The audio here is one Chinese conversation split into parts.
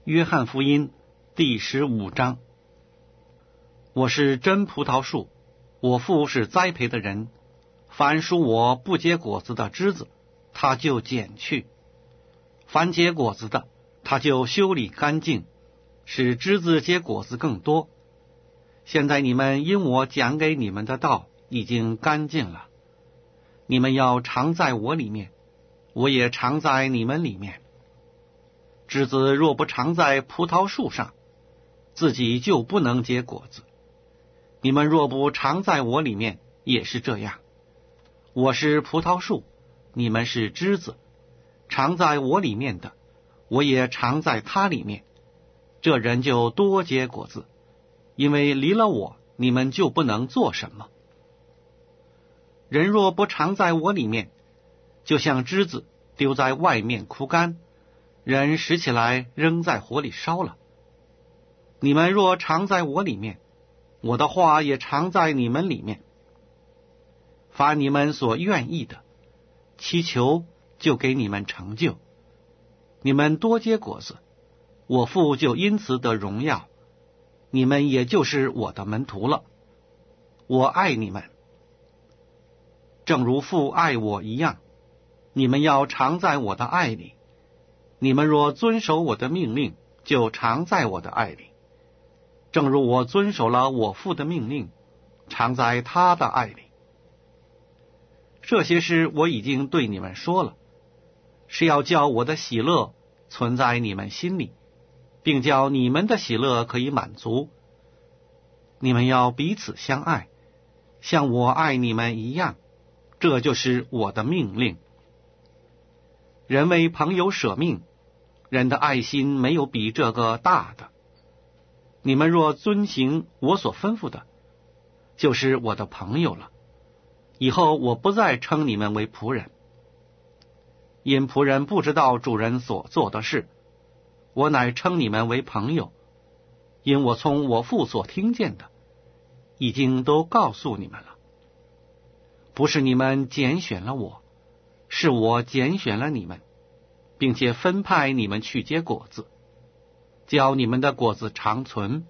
约翰福音第15章。我是真葡萄树，我父是栽培的人。凡属我不结果子的枝子，他就剪去；凡结果子的，他就修理干净，使枝子结果子更多。现在你们因我讲给你们的道已经干净了。你们要常在我里面，我也常在你们里面。枝子若不常在葡萄树上，自己就不能结果子。你们若不常在我里面，也是这样。我是葡萄树，你们是枝子。常在我里面的，我也常在他里面。这人就多结果子，因为离了我，你们就不能做什么。人若不常在我里面，就像枝子丢在外面枯干，人拾起来扔在火里烧了。你们若常在我里面，我的话也常在你们里面。凡你们所愿意的，祈求就给你们成就。你们多结果子，我父就因此得荣耀，你们也就是我的门徒了。我爱你们，正如父爱我一样，你们要常在我的爱里。你们若遵守我的命令，就常在我的爱里，正如我遵守了我父的命令，常在他的爱里。这些事我已经对你们说了，是要叫我的喜乐存在你们心里，并叫你们的喜乐可以满足。你们要彼此相爱，像我爱你们一样，这就是我的命令。人为朋友舍命，人的爱心没有比这个大的。你们若遵行我所吩咐的，就是我的朋友了。以后我不再称你们为仆人，因仆人不知道主人所做的事。我乃称你们为朋友，因我从我父所听见的，已经都告诉你们了。不是你们拣选了我，是我拣选了你们，并且分派你们去结果子，叫你们的果子长存，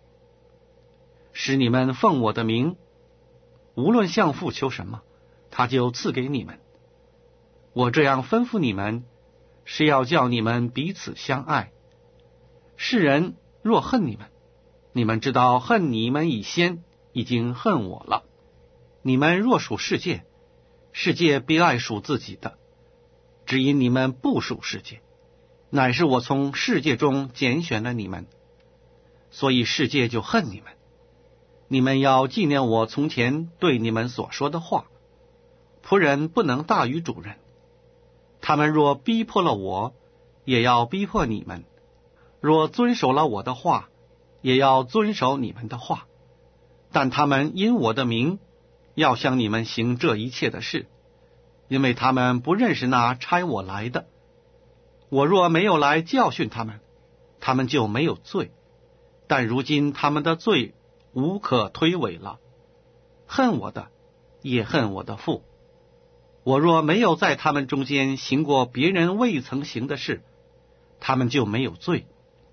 使你们奉我的名，无论向父求什么，他就赐给你们。我这样吩咐你们，是要叫你们彼此相爱。世人若恨你们，你们知道恨你们以先已经恨我了。你们若属世界，世界必爱属自己的，只因你们不属世界，乃是我从世界中拣选了你们，所以世界就恨你们。你们要纪念我从前对你们所说的话。仆人不能大于主人，他们若逼迫了我，也要逼迫你们；若遵守了我的话，也要遵守你们的话。但他们因我的名，要向你们行这一切的事，因为他们不认识那差我来的。我若没有来教训他们，他们就没有罪，但如今他们的罪无可推诿了。恨我的，也恨我的父。我若没有在他们中间行过别人未曾行的事，他们就没有罪。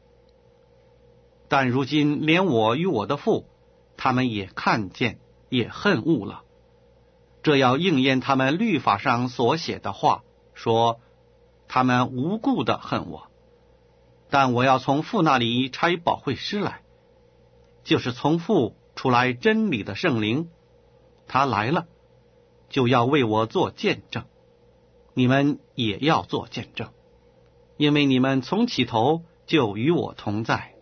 但如今连我与我的父，他们也看见，也恨恶了。这要应验他们律法上所写的话，说他们无故的恨我。但我要从父那里差保惠师来，就是从父出来真理的圣灵，他来了，就要为我做见证。你们也要做见证，因为你们从起头就与我同在。